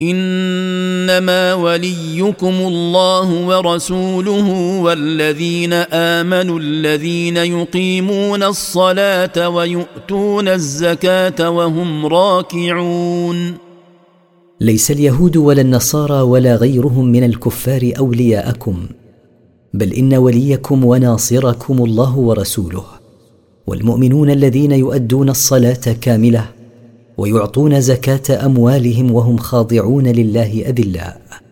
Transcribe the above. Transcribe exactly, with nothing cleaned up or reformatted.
إنما وليكم الله ورسوله والذين آمنوا الذين يقيمون الصلاة ويؤتون الزكاة وهم راكعون. ليس اليهود ولا النصارى ولا غيرهم من الكفار أولياءكم، بل إن وليكم وناصركم الله ورسوله والمؤمنون الذين يؤدون الصلاة كاملة ويعطون زكاة أموالهم وهم خاضعون لله أذلاء.